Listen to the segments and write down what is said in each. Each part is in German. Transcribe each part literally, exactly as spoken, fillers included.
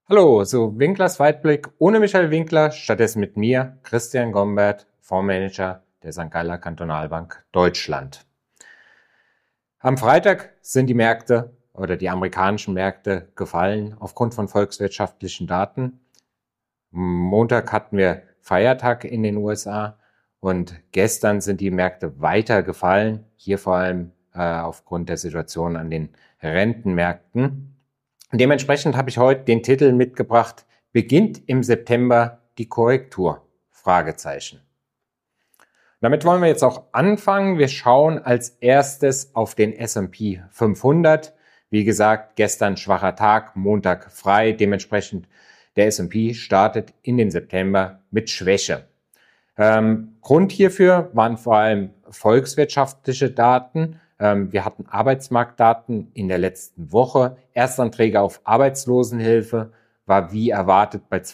Hallo, so Winklers Weitblick ohne Michael Winkler, stattdessen mit mir, Christian Gombert, Fondsmanager der Sankt Galler Kantonalbank Deutschland. Am Freitag sind die Märkte oder die amerikanischen Märkte gefallen aufgrund von volkswirtschaftlichen Daten. Montag hatten wir Feiertag in den U S A und gestern sind die Märkte weiter gefallen, hier vor allem äh, aufgrund der Situation an den Rentenmärkten. Dementsprechend habe ich heute den Titel mitgebracht: Beginnt im September die Korrektur? Fragezeichen. Damit wollen wir jetzt auch anfangen. Wir schauen als erstes auf den S und P fünfhundert. Wie gesagt, gestern schwacher Tag, Montag frei. Dementsprechend der S und P startet in den September mit Schwäche. Ähm, Grund hierfür waren vor allem volkswirtschaftliche Daten. Ähm, wir hatten Arbeitsmarktdaten in der letzten Woche. Erstanträge auf Arbeitslosenhilfe war wie erwartet bei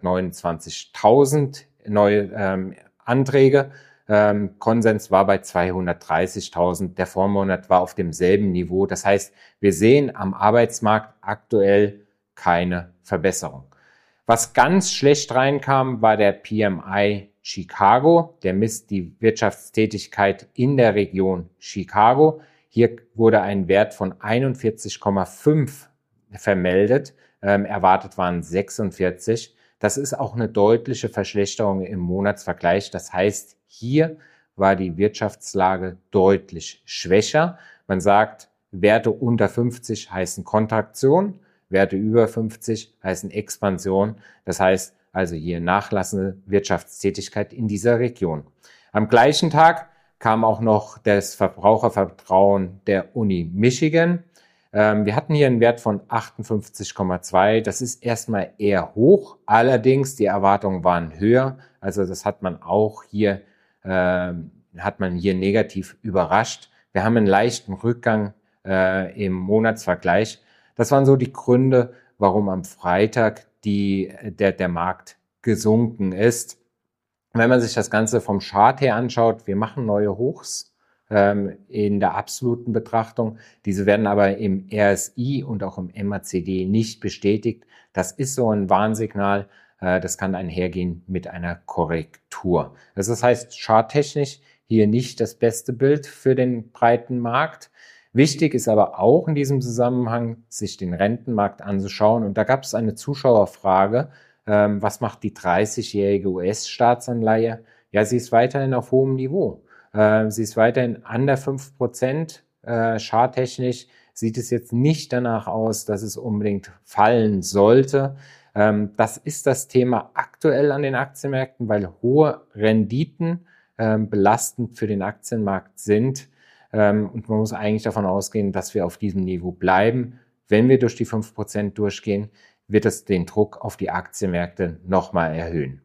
zweihundertneunundzwanzigtausend neue ähm, Anträge. Ähm, Konsens war bei zweihundertdreißigtausend. Der Vormonat war auf demselben Niveau. Das heißt, wir sehen am Arbeitsmarkt aktuell keine Verbesserung. Was ganz schlecht reinkam, war der P M I Chicago. Der misst die Wirtschaftstätigkeit in der Region Chicago. Hier wurde ein Wert von einundvierzig Komma fünf vermeldet. Ähm, erwartet waren sechsundvierzig. Das ist auch eine deutliche Verschlechterung im Monatsvergleich. Das heißt, hier war die Wirtschaftslage deutlich schwächer. Man sagt, Werte unter fünfzig heißen Kontraktion. Werte über fünfzig heißen Expansion. Das heißt also hier nachlassende Wirtschaftstätigkeit in dieser Region. Am gleichen Tag kam auch noch das Verbrauchervertrauen der Uni Michigan. Ähm, wir hatten hier einen Wert von achtundfünfzig Komma zwei. Das ist erstmal eher hoch. Allerdings die Erwartungen waren höher. Also das hat man auch hier, äh, hat man hier negativ überrascht. Wir haben einen leichten Rückgang äh, im Monatsvergleich. Das waren so die Gründe, warum am Freitag die, der, der Markt gesunken ist. Wenn man sich das Ganze vom Chart her anschaut, wir machen neue Hochs ähm, in der absoluten Betrachtung. Diese werden aber im R S I und auch im M A C D nicht bestätigt. Das ist so ein Warnsignal. Äh, das kann einhergehen mit einer Korrektur. Das heißt, charttechnisch hier nicht das beste Bild für den breiten Markt. Wichtig ist aber auch in diesem Zusammenhang, sich den Rentenmarkt anzuschauen. Und da gab es eine Zuschauerfrage, ähm, was macht die dreißigjährige U S-Staatsanleihe? Ja, sie ist weiterhin auf hohem Niveau. Äh, sie ist weiterhin an der fünf Prozent. Äh, charttechnisch sieht es jetzt nicht danach aus, dass es unbedingt fallen sollte. Ähm, das ist das Thema aktuell an den Aktienmärkten, weil hohe Renditen äh, belastend für den Aktienmarkt sind. Und man muss eigentlich davon ausgehen, dass wir auf diesem Niveau bleiben. Wenn wir durch die fünf Prozent durchgehen, wird es den Druck auf die Aktienmärkte nochmal erhöhen.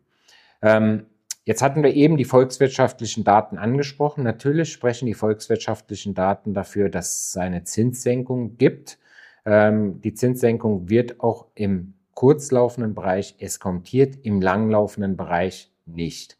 Jetzt hatten wir eben die volkswirtschaftlichen Daten angesprochen. Natürlich sprechen die volkswirtschaftlichen Daten dafür, dass es eine Zinssenkung gibt. Die Zinssenkung wird auch im kurzlaufenden Bereich eskontiert, im langlaufenden Bereich nicht.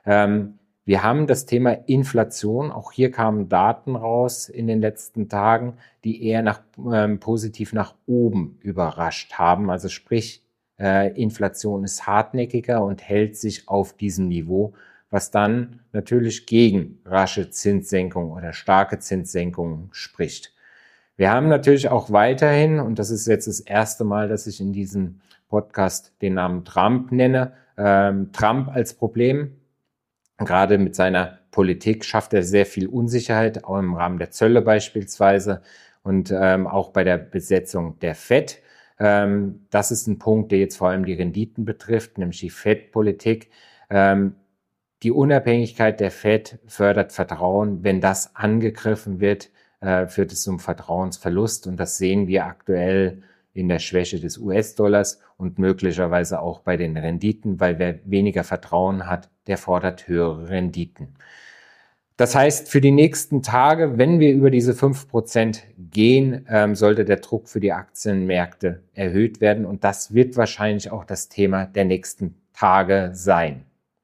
Wir haben das Thema Inflation. Auch hier kamen Daten raus in den letzten Tagen, die eher nach, ähm, positiv nach oben überrascht haben. Also sprich, äh, Inflation ist hartnäckiger und hält sich auf diesem Niveau, was dann natürlich gegen rasche Zinssenkung oder starke Zinssenkungen spricht. Wir haben natürlich auch weiterhin, und das ist jetzt das erste Mal, dass ich in diesem Podcast den Namen Trump nenne, ähm, Trump als Problem. Gerade mit seiner Politik schafft er sehr viel Unsicherheit, auch im Rahmen der Zölle beispielsweise und ähm, auch bei der Besetzung der Fed. Ähm, das ist ein Punkt, der jetzt vor allem die Renditen betrifft, nämlich die Fed-Politik. Ähm, die Unabhängigkeit der Fed fördert Vertrauen. Wenn das angegriffen wird, äh, führt es zum Vertrauensverlust. Und das sehen wir aktuell in der Schwäche des U S-Dollars und möglicherweise auch bei den Renditen, weil wer weniger Vertrauen hat, der fordert höhere Renditen. Das heißt, für die nächsten Tage, wenn wir über diese fünf Prozent gehen, ähm, sollte der Druck für die Aktienmärkte erhöht werden und das wird wahrscheinlich auch das Thema der nächsten Tage sein.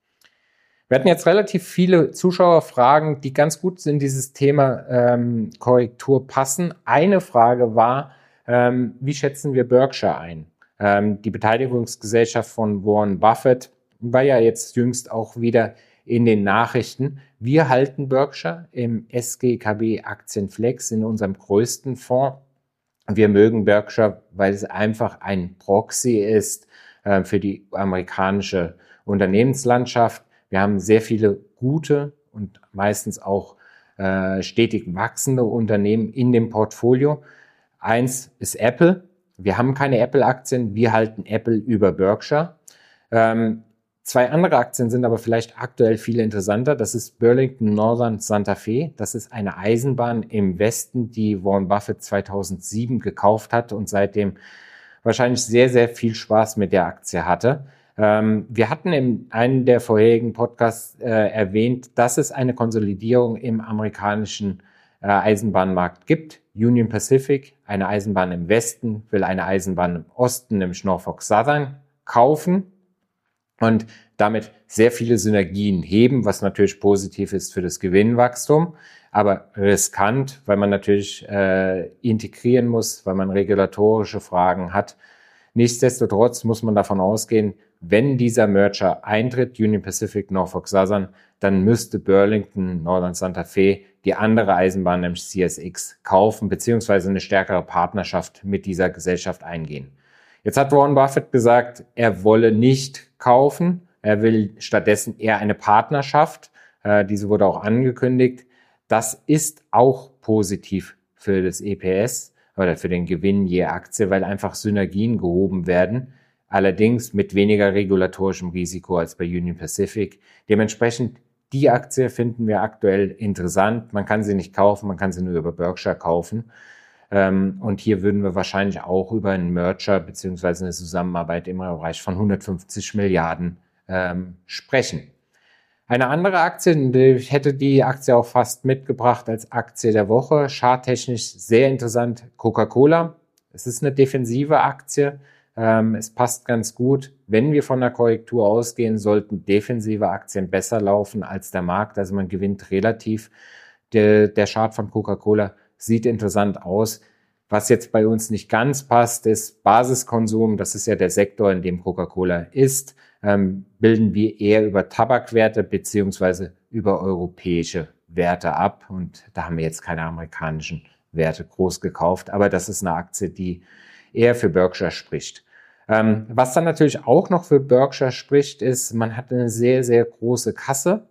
Wir hatten jetzt relativ viele Zuschauerfragen, die ganz gut in dieses Thema ähm, Korrektur passen. Eine Frage war, ähm, wie schätzen wir Berkshire ein? Ähm, die Beteiligungsgesellschaft von Warren Buffett war ja jetzt jüngst auch wieder in den Nachrichten. Wir halten Berkshire im S G K B Aktienflex in unserem größten Fonds. Wir mögen Berkshire, weil es einfach ein Proxy ist äh, für die amerikanische Unternehmenslandschaft. Wir haben sehr viele gute und meistens auch äh, stetig wachsende Unternehmen in dem Portfolio. Eins ist Apple. Wir haben keine Apple-Aktien, wir halten Apple über Berkshire. Ähm, zwei andere Aktien sind aber vielleicht aktuell viel interessanter. Das ist Burlington Northern Santa Fe. Das ist eine Eisenbahn im Westen, die Warren Buffett zweitausendsieben gekauft hat und seitdem wahrscheinlich sehr, sehr viel Spaß mit der Aktie hatte. Ähm, wir hatten in einem der vorherigen Podcasts äh, erwähnt, dass es eine Konsolidierung im amerikanischen äh, Eisenbahnmarkt gibt. Union Pacific, eine Eisenbahn im Westen, will eine Eisenbahn im Osten, nämlich Norfolk Southern, kaufen und damit sehr viele Synergien heben, was natürlich positiv ist für das Gewinnwachstum, aber riskant, weil man natürlich äh, integrieren muss, weil man regulatorische Fragen hat. Nichtsdestotrotz muss man davon ausgehen, wenn dieser Merger eintritt, Union Pacific, Norfolk Southern, dann müsste Burlington Northern Santa Fe die andere Eisenbahn, nämlich C S X, kaufen, beziehungsweise eine stärkere Partnerschaft mit dieser Gesellschaft eingehen. Jetzt hat Warren Buffett gesagt, er wolle nicht kaufen, er will stattdessen eher eine Partnerschaft. Äh, diese wurde auch angekündigt. Das ist auch positiv für das E P S oder für den Gewinn je Aktie, weil einfach Synergien gehoben werden. Allerdings mit weniger regulatorischem Risiko als bei Union Pacific. Dementsprechend, die Aktie finden wir aktuell interessant. Man kann sie nicht kaufen, man kann sie nur über Berkshire kaufen. Und hier würden wir wahrscheinlich auch über einen Merger beziehungsweise eine Zusammenarbeit im Bereich von hundertfünfzig Milliarden ähm, sprechen. Eine andere Aktie, ich hätte die Aktie auch fast mitgebracht als Aktie der Woche, charttechnisch sehr interessant, Coca-Cola. Es ist eine defensive Aktie, ähm, es passt ganz gut. Wenn wir von der Korrektur ausgehen, sollten defensive Aktien besser laufen als der Markt, also man gewinnt relativ. Der, der Chart von Coca-Cola sieht interessant aus. Was jetzt bei uns nicht ganz passt, ist Basiskonsum. Das ist ja der Sektor, in dem Coca-Cola ist. Ähm, bilden wir eher über Tabakwerte beziehungsweise über europäische Werte ab. Und da haben wir jetzt keine amerikanischen Werte groß gekauft. Aber das ist eine Aktie, die eher für Berkshire spricht. Ähm, was dann natürlich auch noch für Berkshire spricht, ist, man hat eine sehr, sehr große Kasse.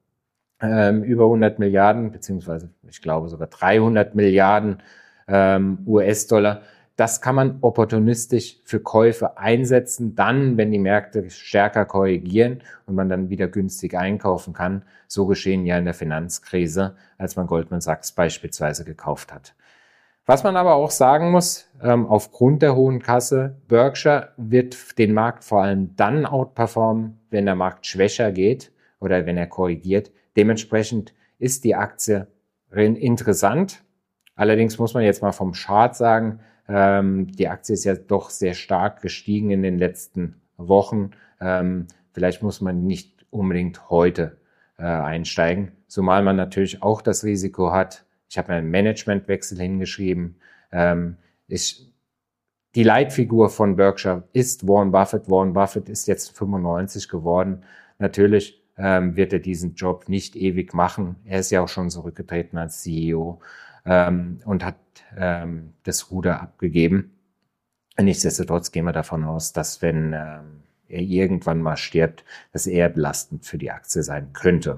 Ähm, über hundert Milliarden, beziehungsweise ich glaube sogar dreihundert Milliarden ähm, U S-Dollar. Das kann man opportunistisch für Käufe einsetzen, dann, wenn die Märkte stärker korrigieren und man dann wieder günstig einkaufen kann. So geschehen ja in der Finanzkrise, als man Goldman Sachs beispielsweise gekauft hat. Was man aber auch sagen muss, ähm, aufgrund der hohen Kasse, Berkshire wird den Markt vor allem dann outperformen, wenn der Markt schwächer geht oder wenn er korrigiert. Dementsprechend ist die Aktie interessant. Allerdings muss man jetzt mal vom Chart sagen, ähm, die Aktie ist ja doch sehr stark gestiegen in den letzten Wochen. Ähm, vielleicht muss man nicht unbedingt heute äh, einsteigen, zumal man natürlich auch das Risiko hat. Ich habe einen Managementwechsel hingeschrieben. Ähm, ich, die Leitfigur von Berkshire ist Warren Buffett. Warren Buffett ist jetzt fünfundneunzig geworden. Natürlich ähm, wird er diesen Job nicht ewig machen. Er ist ja auch schon zurückgetreten als C E O ähm, und hat ähm, das Ruder abgegeben. Nichtsdestotrotz gehen wir davon aus, dass wenn ähm, er irgendwann mal stirbt, das eher belastend für die Aktie sein könnte.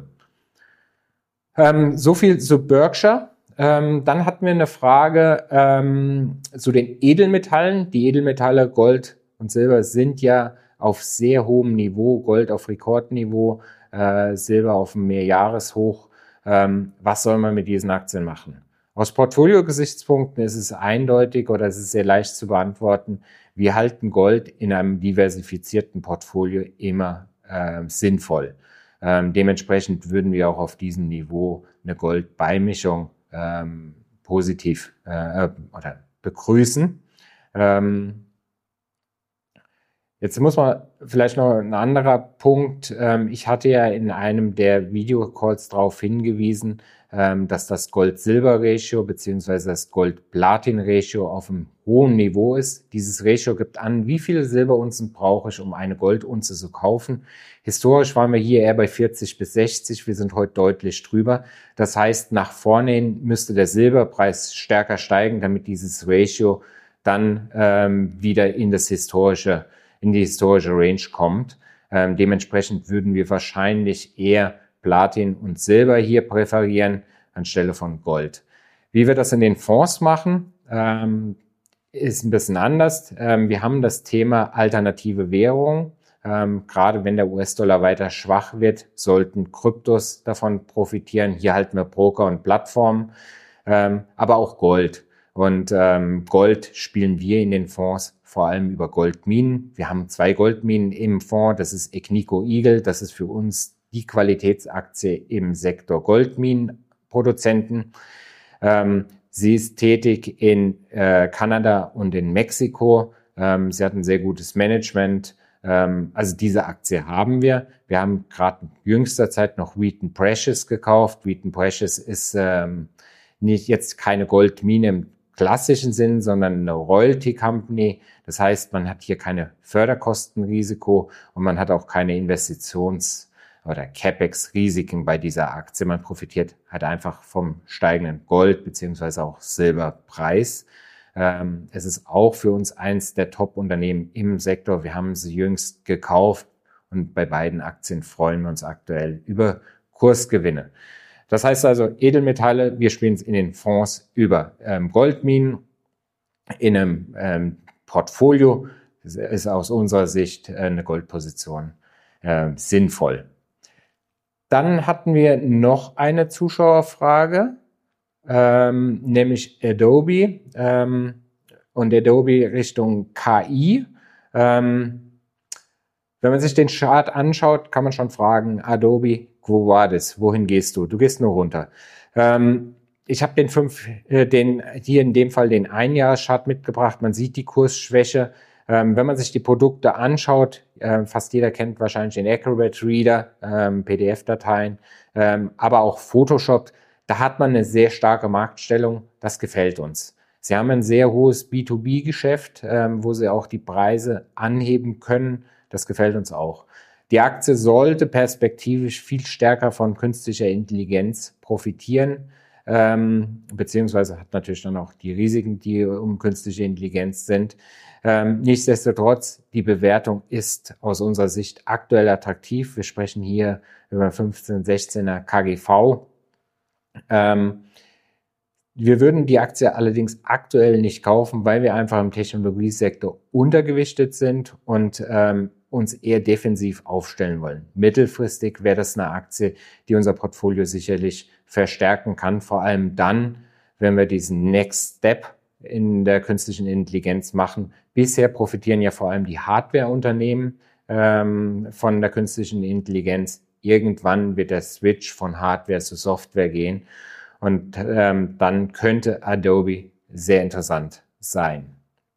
Ähm, so viel zu Berkshire. Ähm, dann hatten wir eine Frage ähm, zu den Edelmetallen. Die Edelmetalle Gold und Silber sind ja auf sehr hohem Niveau, Gold auf Rekordniveau, äh, Silber auf einem Mehrjahreshoch. Ähm, was soll man mit diesen Aktien machen? Aus Portfolio-Gesichtspunkten ist es eindeutig oder es ist sehr leicht zu beantworten. Wir halten Gold in einem diversifizierten Portfolio immer äh, sinnvoll. Ähm, dementsprechend würden wir auch auf diesem Niveau eine Goldbeimischung ähm, positiv äh, oder begrüßen. Ähm, Jetzt muss man vielleicht noch ein anderer Punkt. Ähm, ich hatte ja in einem der Videocalls darauf hingewiesen, ähm, dass das Gold-Silber-Ratio beziehungsweise das Gold-Platin-Ratio auf einem hohen Niveau ist. Dieses Ratio gibt an, wie viele Silberunzen brauche ich, um eine Goldunze zu kaufen. Historisch waren wir hier eher bei vierzig bis sechzig. Wir sind heute deutlich drüber. Das heißt, nach vorne hin müsste der Silberpreis stärker steigen, damit dieses Ratio dann ähm, wieder in das historische in die historische Range kommt. Ähm, dementsprechend würden wir wahrscheinlich eher Platin und Silber hier präferieren anstelle von Gold. Wie wir das in den Fonds machen, ähm, ist ein bisschen anders. Ähm, wir haben das Thema alternative Währung. Ähm, gerade wenn der U S-Dollar weiter schwach wird, sollten Kryptos davon profitieren. Hier halten wir Broker und Plattformen, ähm, aber auch Gold. Und ähm, Gold spielen wir in den Fonds vor allem über Goldminen. Wir haben zwei Goldminen im Fonds. Das ist Agnico Eagle. Das ist für uns die Qualitätsaktie im Sektor Goldminenproduzenten. Ähm, sie ist tätig in äh, Kanada und in Mexiko. Ähm, sie hat ein sehr gutes Management. Ähm, also diese Aktie haben wir. Wir haben gerade in jüngster Zeit noch Wheaton Precious gekauft. Wheaton Precious ist ähm, nicht jetzt keine Goldmine im klassischen Sinn, sondern eine Royalty Company. Das heißt, man hat hier keine Förderkostenrisiko und man hat auch keine Investitions- oder Capex-Risiken bei dieser Aktie. Man profitiert halt einfach vom steigenden Gold- bzw. auch Silberpreis. Ähm, es ist auch für uns eins der Top-Unternehmen im Sektor. Wir haben sie jüngst gekauft und bei beiden Aktien freuen wir uns aktuell über Kursgewinne. Das heißt also, Edelmetalle, wir spielen es in den Fonds über ähm, Goldminen, in einem ähm, Portfolio. Das ist aus unserer Sicht äh, eine Goldposition äh, sinnvoll. Dann hatten wir noch eine Zuschauerfrage, ähm, nämlich Adobe ähm, und Adobe Richtung K I. Ähm, wenn man sich den Chart anschaut, kann man schon fragen, Adobe, wo war das? Wohin gehst du? Du gehst nur runter. Ähm, ich habe den fünf, äh, den hier in dem Fall den Einjahreschart mitgebracht. Man sieht die Kursschwäche. Ähm, wenn man sich die Produkte anschaut, äh, fast jeder kennt wahrscheinlich den Acrobat Reader, ähm, P D F-Dateien, ähm, aber auch Photoshop. Da hat man eine sehr starke Marktstellung. Das gefällt uns. Sie haben ein sehr hohes B zwei B-Geschäft, ähm, wo sie auch die Preise anheben können. Das gefällt uns auch. Die Aktie sollte perspektivisch viel stärker von künstlicher Intelligenz profitieren, ähm, beziehungsweise hat natürlich dann auch die Risiken, die um künstliche Intelligenz sind. Ähm, nichtsdestotrotz, die Bewertung ist aus unserer Sicht aktuell attraktiv. Wir sprechen hier über fünfzehn, sechzehner K G V. Ähm, Wir würden die Aktie allerdings aktuell nicht kaufen, weil wir einfach im Technologiesektor untergewichtet sind und ähm, uns eher defensiv aufstellen wollen. Mittelfristig wäre das eine Aktie, die unser Portfolio sicherlich verstärken kann, vor allem dann, wenn wir diesen Next Step in der künstlichen Intelligenz machen. Bisher profitieren ja vor allem die Hardwareunternehmen ähm, von der künstlichen Intelligenz. Irgendwann wird der Switch von Hardware zu Software gehen. Und ähm, dann könnte Adobe sehr interessant sein.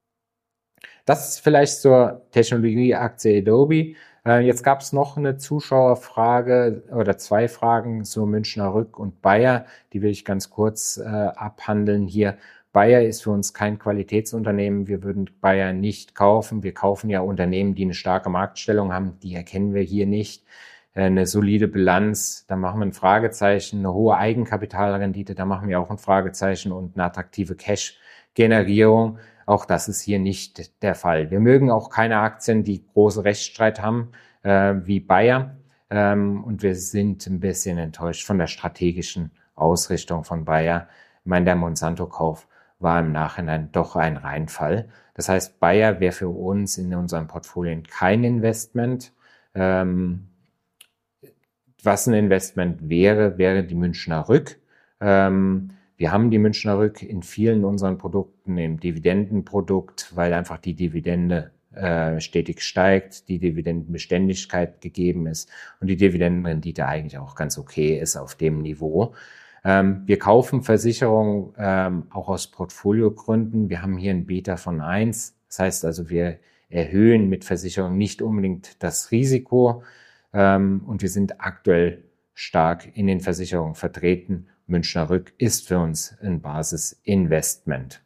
Das ist vielleicht zur Technologieaktie Adobe. Äh, jetzt gab es noch eine Zuschauerfrage oder zwei Fragen zu Münchner Rück und Bayer. Die will ich ganz kurz äh, abhandeln hier. Bayer ist für uns kein Qualitätsunternehmen. Wir würden Bayer nicht kaufen. Wir kaufen ja Unternehmen, die eine starke Marktstellung haben. Die erkennen wir hier nicht. Eine solide Bilanz, da machen wir ein Fragezeichen, eine hohe Eigenkapitalrendite, da machen wir auch ein Fragezeichen und eine attraktive Cash-Generierung. Auch das ist hier nicht der Fall. Wir mögen auch keine Aktien, die große Rechtsstreit haben, äh, wie Bayer. Ähm, und wir sind ein bisschen enttäuscht von der strategischen Ausrichtung von Bayer. Ich meine, der Monsanto-Kauf war im Nachhinein doch ein Reinfall. Das heißt, Bayer wäre für uns in unseren Portfolien kein Investment. Ähm, Was ein Investment wäre, wäre die Münchner Rück. Ähm, wir haben die Münchner Rück in vielen unseren Produkten im Dividendenprodukt, weil einfach die Dividende äh, stetig steigt, die Dividendenbeständigkeit gegeben ist und die Dividendenrendite eigentlich auch ganz okay ist auf dem Niveau. Ähm, wir kaufen Versicherungen ähm, auch aus Portfoliogründen. Wir haben hier ein Beta von eins. Das heißt also, wir erhöhen mit Versicherungen nicht unbedingt das Risiko. Ähm, und wir sind aktuell stark in den Versicherungen vertreten. Münchner Rück ist für uns ein Basisinvestment.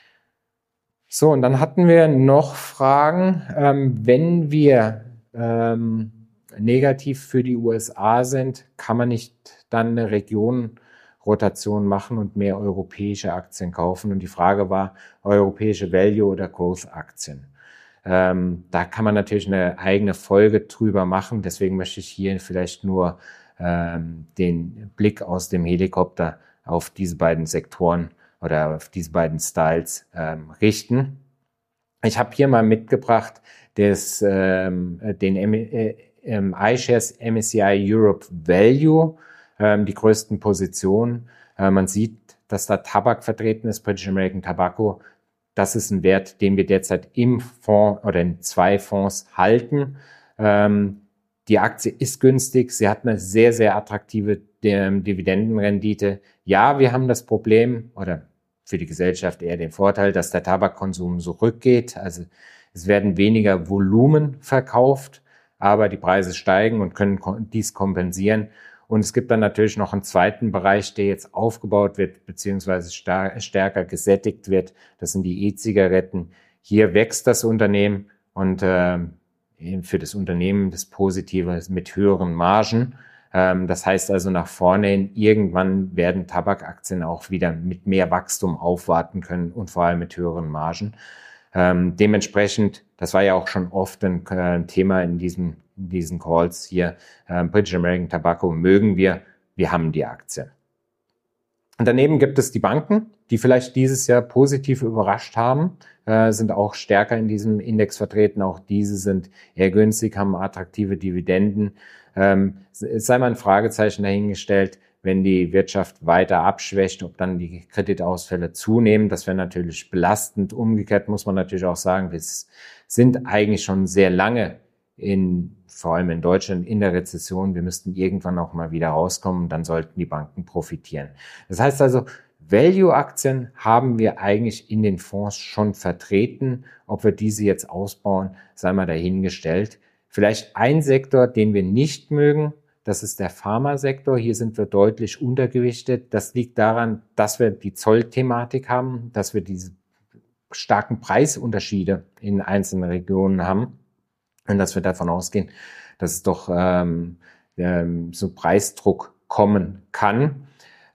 So, und dann hatten wir noch Fragen, ähm, wenn wir ähm, negativ für die U S A sind, kann man nicht dann eine Regionenrotation machen und mehr europäische Aktien kaufen? Und die Frage war, europäische Value- oder Growth-Aktien. Ähm, da kann man natürlich eine eigene Folge drüber machen. Deswegen möchte ich hier vielleicht nur ähm, den Blick aus dem Helikopter auf diese beiden Sektoren oder auf diese beiden Styles ähm, richten. Ich habe hier mal mitgebracht des, ähm, den äh, ähm, iShares M S C I Europe Value, ähm, die größten Positionen. Äh, man sieht, dass da Tabak vertreten ist, British American Tobacco. Das ist ein Wert, den wir derzeit im Fonds oder in zwei Fonds halten. Ähm, die Aktie ist günstig. Sie hat eine sehr, sehr attraktive ähm, Dividendenrendite. Ja, wir haben das Problem oder für die Gesellschaft eher den Vorteil, dass der Tabakkonsum zurückgeht. Also es werden weniger Volumen verkauft, aber die Preise steigen und können dies kompensieren. Und es gibt dann natürlich noch einen zweiten Bereich, der jetzt aufgebaut wird, beziehungsweise star- stärker gesättigt wird. Das sind die E-Zigaretten. Hier wächst das Unternehmen und äh, für das Unternehmen das Positive mit höheren Margen. Ähm, das heißt also nach vorne hin, irgendwann werden Tabakaktien auch wieder mit mehr Wachstum aufwarten können und vor allem mit höheren Margen. Ähm, dementsprechend, das war ja auch schon oft ein äh, Thema in diesem in diesen Calls hier, äh, British American Tobacco mögen wir, wir haben die Aktie. Und daneben gibt es die Banken, die vielleicht dieses Jahr positiv überrascht haben, äh, sind auch stärker in diesem Index vertreten. Auch diese sind eher günstig, haben attraktive Dividenden. Ähm, es sei mal ein Fragezeichen dahingestellt, wenn die Wirtschaft weiter abschwächt, ob dann die Kreditausfälle zunehmen. Das wäre natürlich belastend. Umgekehrt muss man natürlich auch sagen, wir sind eigentlich schon sehr lange in, vor allem in Deutschland, in der Rezession. Wir müssten irgendwann auch mal wieder rauskommen, dann sollten die Banken profitieren. Das heißt also, Value-Aktien haben wir eigentlich in den Fonds schon vertreten. Ob wir diese jetzt ausbauen, sei mal dahingestellt. Vielleicht ein Sektor, den wir nicht mögen, das ist der Pharmasektor. Hier sind wir deutlich untergewichtet. Das liegt daran, dass wir die Zollthematik haben, dass wir diese starken Preisunterschiede in einzelnen Regionen haben. Und dass wir davon ausgehen, dass es doch ähm, ähm, so Preisdruck kommen kann.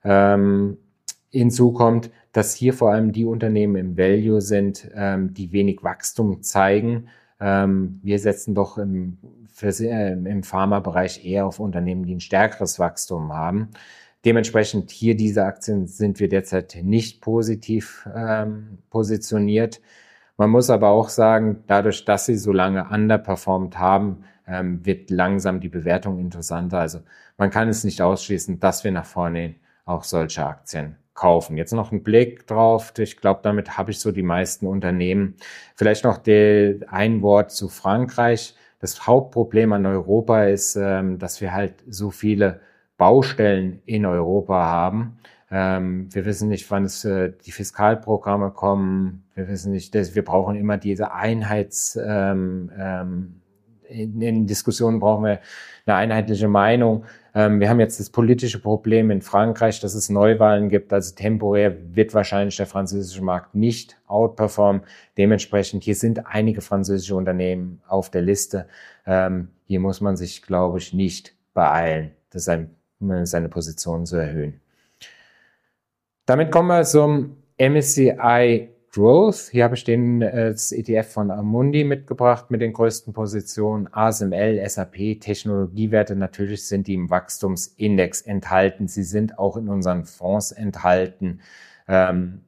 Ähm, hinzu kommt, dass hier vor allem die Unternehmen im Value sind, ähm, die wenig Wachstum zeigen. Ähm, wir setzen doch im, für, äh, im Pharmabereich eher auf Unternehmen, die ein stärkeres Wachstum haben. Dementsprechend hier diese Aktien sind wir derzeit nicht positiv ähm, positioniert. Man muss aber auch sagen, dadurch, dass sie so lange underperformed haben, ähm, wird langsam die Bewertung interessanter. Also man kann es nicht ausschließen, dass wir nach vorne hin auch solche Aktien kaufen. Jetzt noch ein Blick drauf. Ich glaube, damit habe ich so die meisten Unternehmen. Vielleicht noch die, ein Wort zu Frankreich. Das Hauptproblem an Europa ist, ähm, dass wir halt so viele Baustellen in Europa haben. Ähm, wir wissen nicht, wann es äh, die Fiskalprogramme kommen. Wir wissen nicht, dass wir brauchen immer diese Einheits, ähm, ähm, in, in Diskussionen brauchen wir eine einheitliche Meinung. Ähm, wir haben jetzt das politische Problem in Frankreich, dass es Neuwahlen gibt. Also temporär wird wahrscheinlich der französische Markt nicht outperformen. Dementsprechend, hier sind einige französische Unternehmen auf der Liste. Ähm, hier muss man sich, glaube ich, nicht beeilen, das sein, seine Position zu erhöhen. Damit kommen wir zum M S C I Growth. Hier habe ich den äh, das E T F von Amundi mitgebracht mit den größten Positionen. A S M L, S A P, Technologiewerte, natürlich sind die im Wachstumsindex enthalten. Sie sind auch in unseren Fonds enthalten. Ähm,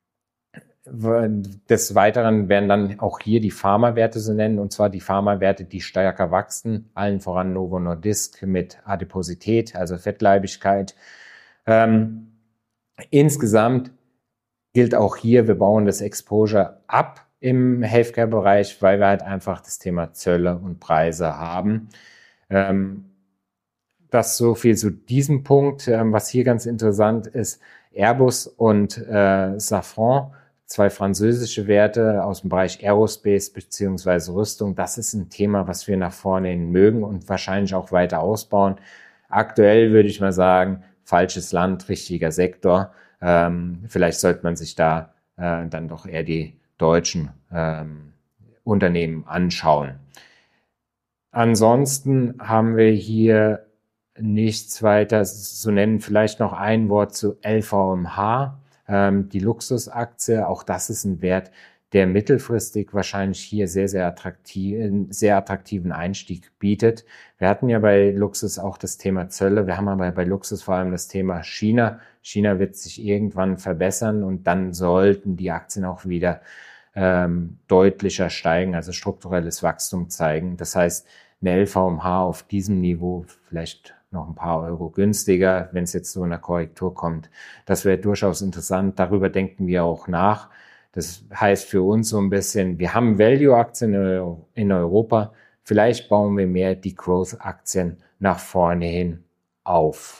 des Weiteren werden dann auch hier die Pharmawerte zu nennen, und zwar die Pharmawerte, die stärker wachsen, allen voran Novo Nordisk mit Adiposität, also Fettleibigkeit. Ähm, insgesamt gilt auch hier, wir bauen das Exposure ab im Healthcare-Bereich, weil wir halt einfach das Thema Zölle und Preise haben. Ähm, das so viel zu diesem Punkt. Ähm, was hier ganz interessant ist, Airbus und äh, Safran zwei französische Werte aus dem Bereich Aerospace beziehungsweise Rüstung. Das ist ein Thema, was wir nach vorne hin mögen und wahrscheinlich auch weiter ausbauen. Aktuell würde ich mal sagen, falsches Land, richtiger Sektor. Ähm, vielleicht sollte man sich da äh, dann doch eher die deutschen ähm, Unternehmen anschauen. Ansonsten haben wir hier nichts weiter zu nennen. Vielleicht noch ein Wort zu L V M H, ähm, die Luxusaktie. Auch das ist ein Wert, der mittelfristig wahrscheinlich hier sehr, sehr attraktiv, einen sehr attraktiven Einstieg bietet. Wir hatten ja bei Luxus auch das Thema Zölle. Wir haben aber bei Luxus vor allem das Thema China. China wird sich irgendwann verbessern und dann sollten die Aktien auch wieder ähm, deutlicher steigen, also strukturelles Wachstum zeigen. Das heißt, eine L V M H auf diesem Niveau vielleicht noch ein paar Euro günstiger, wenn es jetzt so eine Korrektur kommt. Das wäre durchaus interessant. Darüber denken wir auch nach. Das heißt für uns so ein bisschen, wir haben Value-Aktien in Europa. Vielleicht bauen wir mehr die Growth-Aktien nach vorne hin auf.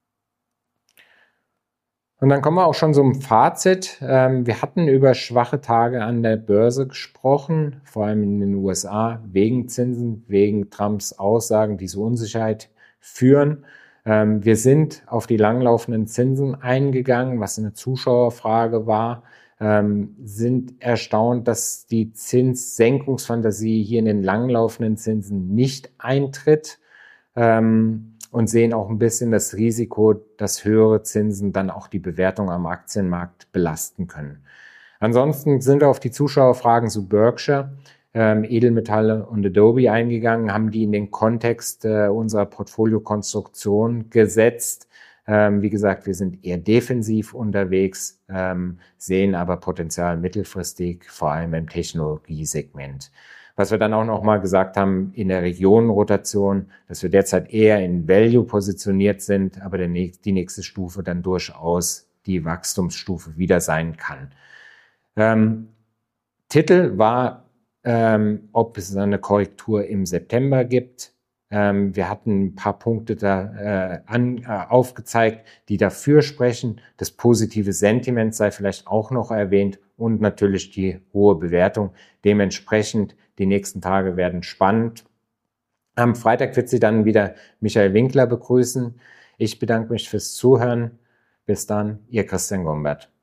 Und dann kommen wir auch schon zum Fazit. Wir hatten über schwache Tage an der Börse gesprochen, vor allem in den U S A, wegen Zinsen, wegen Trumps Aussagen, die so Unsicherheit führen. Wir sind auf die langlaufenden Zinsen eingegangen, was eine Zuschauerfrage war, sind erstaunt, dass die Zinssenkungsfantasie hier in den langlaufenden Zinsen nicht eintritt. Und sehen auch ein bisschen das Risiko, dass höhere Zinsen dann auch die Bewertung am Aktienmarkt belasten können. Ansonsten sind wir auf die Zuschauerfragen zu Berkshire, ähm, Edelmetalle und Adobe eingegangen, haben die in den Kontext äh, unserer Portfoliokonstruktion gesetzt. Ähm, wie gesagt, wir sind eher defensiv unterwegs, ähm, sehen aber Potenzial mittelfristig, vor allem im Technologiesegment. Was wir dann auch noch mal gesagt haben in der Regionenrotation, dass wir derzeit eher in Value positioniert sind, aber der, die nächste Stufe dann durchaus die Wachstumsstufe wieder sein kann. Ähm, Titel war, ähm, ob es eine Korrektur im September gibt. Ähm, wir hatten ein paar Punkte da äh, an, äh, aufgezeigt, die dafür sprechen. Das positive Sentiment sei vielleicht auch noch erwähnt und natürlich die hohe Bewertung. Dementsprechend die nächsten Tage werden spannend. Am Freitag wird Sie dann wieder Michael Winkler begrüßen. Ich bedanke mich fürs Zuhören. Bis dann, Ihr Christian Gombert.